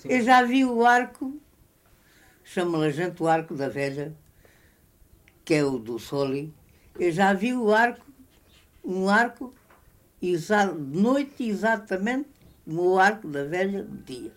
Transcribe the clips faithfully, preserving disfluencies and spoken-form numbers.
Eu já vi o arco, chama-lhe a gente o Arco da Velha, que é o do Soli. Eu já vi o arco, um arco exa- de noite exatamente como o Arco da Velha de dia.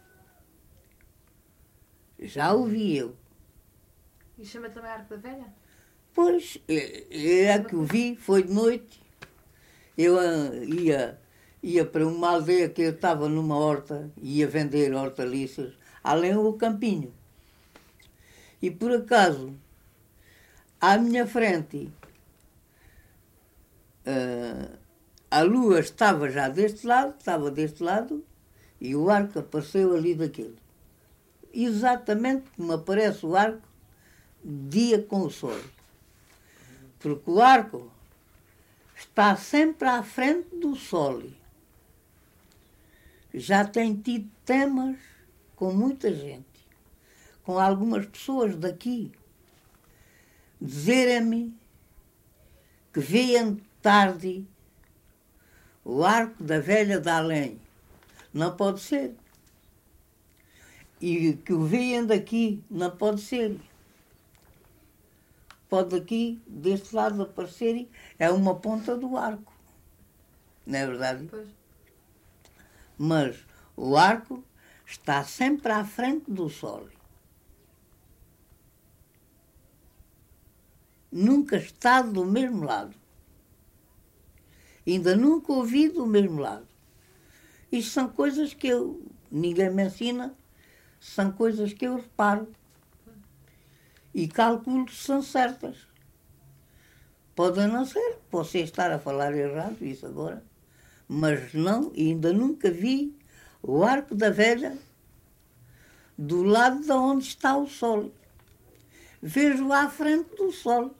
Já o vi eu. E chama também Arco da Velha? Pois, é, é que o vi, foi de noite. Eu ah, ia, ia para uma aldeia que eu estava numa horta, ia vender hortaliças, além do campinho. E por acaso, à minha frente, ah, a lua estava já deste lado, estava deste lado, e o arco apareceu ali daquele. Exatamente como aparece o arco dia com o sol. Porque o arco está sempre à frente do sol. Já tem tido temas com muita gente, com algumas pessoas daqui, dizerem-me que veem tarde o Arco da Velha de Além. Não pode ser. E que o veem daqui, não pode ser. Pode aqui, deste lado, aparecer, é uma ponta do arco. Não é verdade? Pois. Mas o arco está sempre à frente do sol. Nunca está do mesmo lado. Ainda nunca ouvi do mesmo lado. Isto são coisas que eu, ninguém me ensina, são coisas que eu reparo e calculo que são certas. Pode não ser, posso estar a falar errado isso agora, mas não, ainda nunca vi o Arco da Velha do lado de onde está o sol. Vejo à frente do sol.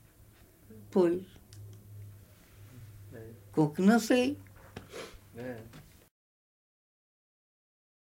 Pois. Com que não sei. É.